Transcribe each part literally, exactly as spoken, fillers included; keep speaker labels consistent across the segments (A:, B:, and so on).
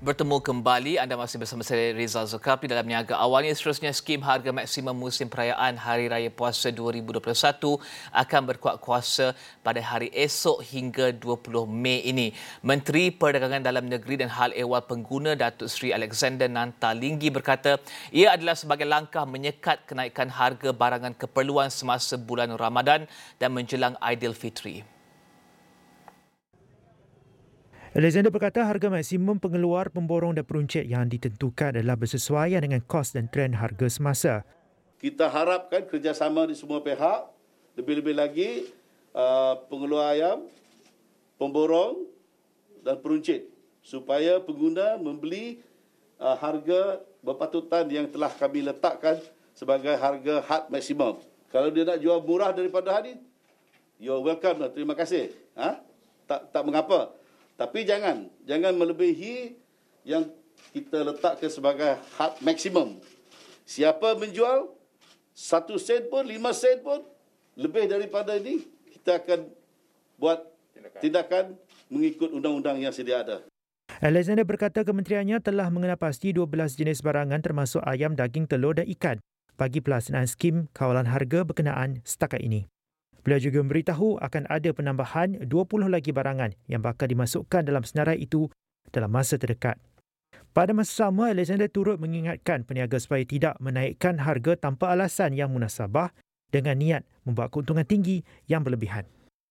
A: Bertemu kembali, anda masih bersama saya Rizal Zulkafli dalam Niaga Awalnya. Seterusnya, skim harga maksimum musim perayaan Hari Raya Puasa dua ribu dua puluh satu akan berkuat kuasa pada hari esok hingga dua puluh Mei ini. Menteri Perdagangan Dalam Negeri dan Hal Ehwal Pengguna Datuk Seri Alexander Nantalinggi berkata ia adalah sebagai langkah menyekat kenaikan harga barangan keperluan semasa bulan Ramadan dan menjelang Aidilfitri.
B: Alexander berkata harga maksimum pengeluar, pemborong dan peruncit yang ditentukan adalah bersesuaian dengan kos dan trend harga semasa.
C: Kita harapkan kerjasama di semua pihak, lebih-lebih lagi uh, pengeluar ayam, pemborong dan peruncit, supaya pengguna membeli uh, harga berpatutan yang telah kami letakkan sebagai harga had maksimum. Kalau dia nak jual murah daripada had, you're welcome lah, terima kasih. Ha? Tak, tak mengapa. Tapi jangan, jangan melebihi yang kita letakkan sebagai had maksimum. Siapa menjual satu sen pun, lima sen pun, lebih daripada ini, kita akan buat tindakan, tindakan mengikut undang-undang yang sedia ada.
B: Alexander berkata kementeriannya telah mengenal pasti dua belas jenis barangan termasuk ayam, daging, telur dan ikan bagi pelaksanaan skim kawalan harga berkenaan setakat ini. Beliau juga memberitahu akan ada penambahan dua puluh lagi barangan yang bakal dimasukkan dalam senarai itu dalam masa terdekat. Pada masa sama, Alexander turut mengingatkan peniaga supaya tidak menaikkan harga tanpa alasan yang munasabah dengan niat membuat keuntungan tinggi yang berlebihan.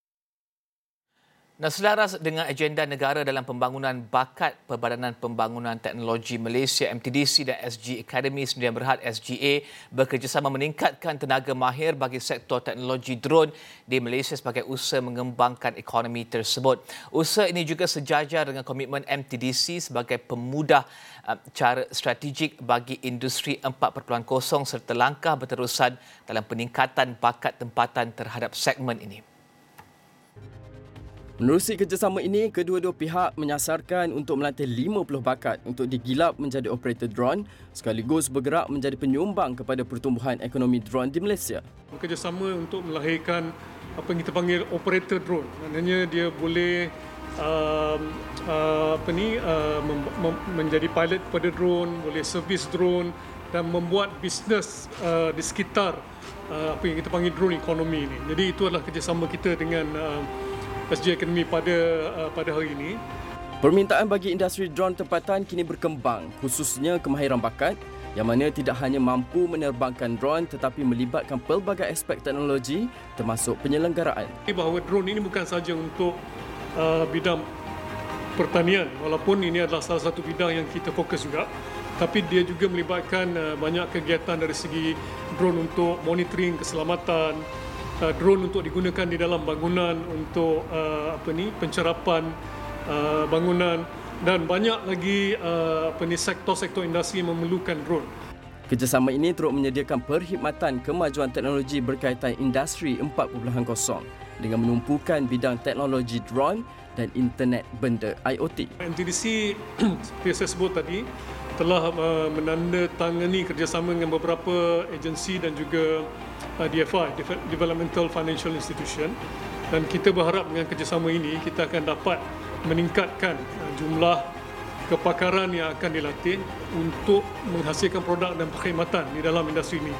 A: Nah, selaras dengan agenda negara dalam pembangunan bakat Perbadanan Pembangunan Teknologi Malaysia M T D C dan S G Academy Sdn Bhd S G A bekerjasama meningkatkan tenaga mahir bagi sektor teknologi drone di Malaysia sebagai usaha mengembangkan ekonomi tersebut. Usaha ini juga sejajar dengan komitmen M T D C sebagai pemudah uh, cara strategik bagi industri empat titik kosong serta langkah berterusan dalam peningkatan bakat tempatan terhadap segmen ini.
D: Menerusi kerjasama ini, kedua-dua pihak menyasarkan untuk melantik lima puluh bakat untuk digilap menjadi operator drone sekaligus bergerak menjadi penyumbang kepada pertumbuhan ekonomi drone di Malaysia.
E: Kerjasama untuk melahirkan apa yang kita panggil operator drone. Maknanya dia boleh uh, uh, apa ni uh, mem- mem- menjadi pilot pada drone, boleh servis drone dan membuat bisnes uh, di sekitar uh, apa yang kita panggil drone economy ini. Jadi itu adalah kerjasama kita dengan uh, S G Academy pada uh, pada hari ini.
D: Permintaan bagi industri drone tempatan kini berkembang, khususnya kemahiran bakat yang mana tidak hanya mampu menerbangkan drone tetapi melibatkan pelbagai aspek teknologi termasuk penyelenggaraan.
E: Bahawa drone ini bukan sahaja untuk uh, bidang pertanian, walaupun ini adalah salah satu bidang yang kita fokus juga, tapi dia juga melibatkan uh, banyak kegiatan dari segi drone untuk monitoring keselamatan, Uh, drone untuk digunakan di dalam bangunan untuk uh, apa ni pencerapan uh, bangunan dan banyak lagi uh, apa ni sektor-sektor industri yang memerlukan drone.
D: Kerjasama ini turut menyediakan perkhidmatan kemajuan teknologi berkaitan industri empat titik kosong dengan menumpukan bidang teknologi drone dan internet benda I O T.
E: M T D C seperti saya sebut tadi telah uh, menandatangani kerjasama dengan beberapa agensi dan juga uh, D F I, Developmental Financial Institution, dan kita berharap dengan kerjasama ini kita akan dapat meningkatkan uh, jumlah kepakaran yang akan dilatih untuk menghasilkan produk dan perkhidmatan di dalam industri ini.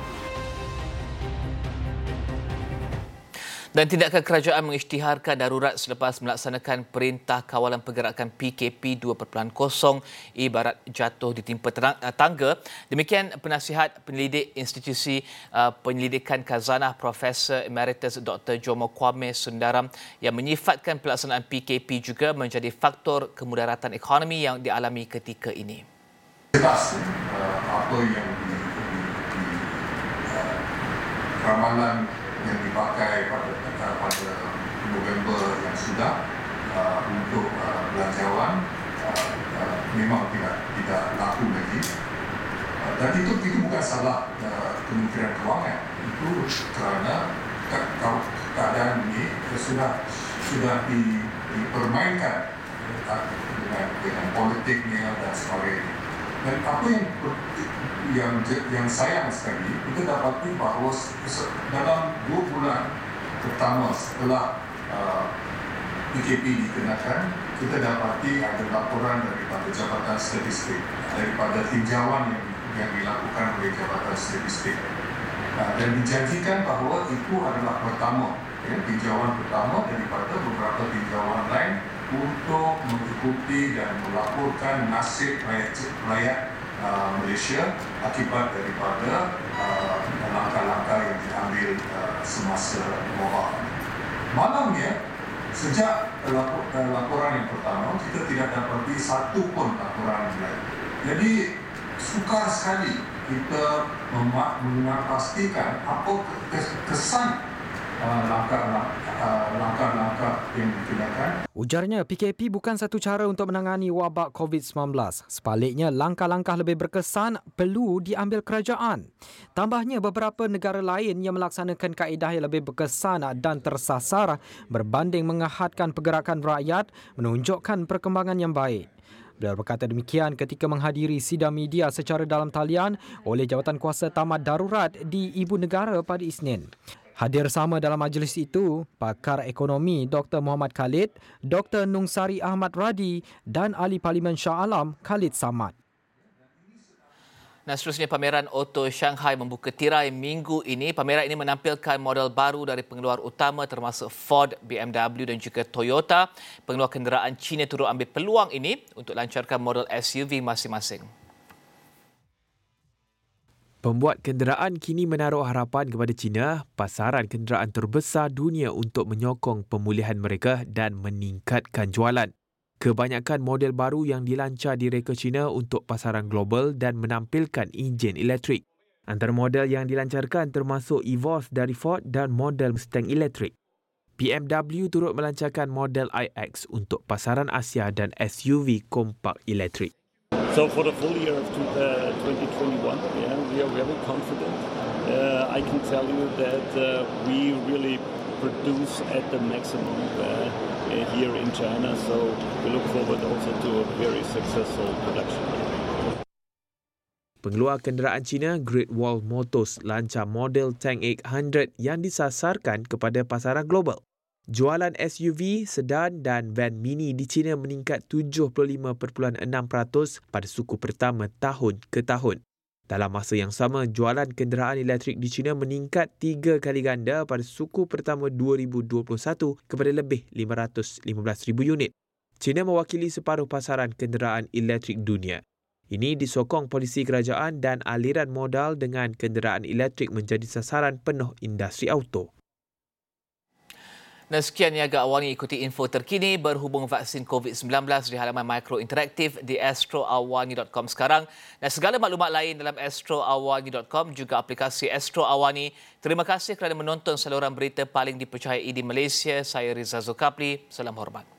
A: Dan tindakan kerajaan mengisytiharkan darurat selepas melaksanakan Perintah Kawalan Pergerakan P K P dua titik kosong ibarat jatuh ditimpa tangga. Demikian penasihat penyelidik Institusi uh, Penyelidikan Khazanah Profesor Emeritus Doktor Jomo Kwame Sundaram yang menyifatkan pelaksanaan P K P juga menjadi faktor kemudaratan ekonomi yang dialami ketika ini.
F: Jelas uh, apa yang di, di, di uh, ramalan yang dipakai pada pada November yang sudah uh, untuk uh, belanjawan uh, uh, memang tidak tidak laku lagi. Uh, dan itu itu bukan salah uh, Kementerian Kewangan, itu kerana ke- keadaan ini sudah sudah di, dipermainkan uh, dengan dengan politiknya dan sebagainya. Dan apa yang yang yang sayang sekali kita dapati bahawa dalam dua bulan pertama setelah uh, P K P dikenakan, kita dapati ada laporan daripada Jabatan Statistik, daripada tinjauan yang, yang dilakukan oleh Jabatan Statistik. Dan dijanjikan bahawa itu adalah pertama, ya, tinjauan pertama daripada beberapa tinjauan lain untuk mengikuti dan melaporkan nasib rakyat uh, Malaysia akibat daripada uh, langkah-langkah yang diambil uh, semasa wabak. Malamnya, sejak lapor, uh, laporan yang pertama, kita tidak dapati satu pun laporan lain. Jadi, sukar sekali kita memastikan apa kesan langkah-langkah yang dikenakan.
G: Ujarnya, P K P bukan satu cara untuk menangani wabak covid sembilan belas. Sebaliknya, langkah-langkah lebih berkesan perlu diambil kerajaan. Tambahnya, beberapa negara lain yang melaksanakan kaedah yang lebih berkesan dan tersasar berbanding mengahadkan pergerakan rakyat menunjukkan perkembangan yang baik. Beliau berkata demikian ketika menghadiri sidang media secara dalam talian oleh Jabatan Kuasa Tamat Darurat di Ibu Negara pada Isnin. Hadir sama dalam majlis itu, pakar ekonomi Doktor Muhammad Khalid, Doktor Nungsari Ahmad Radi dan Ahli Parlimen Shah Alam Khalid Samad.
A: Dan seterusnya, pameran Auto Shanghai membuka tirai minggu ini. Pameran ini menampilkan model baru dari pengeluar utama termasuk Ford, B M W dan juga Toyota. Pengeluar kenderaan China turut ambil peluang ini untuk lancarkan model S U V masing-masing.
H: Pembuat kenderaan kini menaruh harapan kepada China, pasaran kenderaan terbesar dunia, untuk menyokong pemulihan mereka dan meningkatkan jualan. Kebanyakan model baru yang dilancar direka China untuk pasaran global dan menampilkan enjin elektrik. Antara model yang dilancarkan termasuk Evoque dari Ford dan model Mustang elektrik. B M W turut melancarkan model I X untuk pasaran Asia dan S U V kompak elektrik.
I: So for the full year of twenty twenty-one, yeah, we are very confident. Uh, I can tell you that uh, we really produce at the maximum uh, here in China. So we look forward also to a very successful production.
H: Pengeluar kenderaan China, Great Wall Motors, lancar model Tang lapan ratus yang disasarkan kepada pasaran global. Jualan S U V, sedan dan van mini di China meningkat tujuh puluh lima perpuluhan enam peratus pada suku pertama tahun ke tahun. Dalam masa yang sama, jualan kenderaan elektrik di China meningkat tiga kali ganda pada suku pertama dua ribu dua puluh satu kepada lebih lima ratus lima belas ribu unit. China mewakili separuh pasaran kenderaan elektrik dunia. Ini disokong polisi kerajaan dan aliran modal dengan kenderaan elektrik menjadi sasaran penuh industri auto.
A: Dan sekian Niaga Awani, ikuti info terkini berhubung vaksin covid sembilan belas di halaman Mikro Interaktif di astro awani dot com sekarang. Dan segala maklumat lain dalam astro awani dot com, juga aplikasi Astro Awani. Terima kasih kerana menonton saluran berita paling dipercayai di Malaysia. Saya Riza Zulkapli. Salam hormat.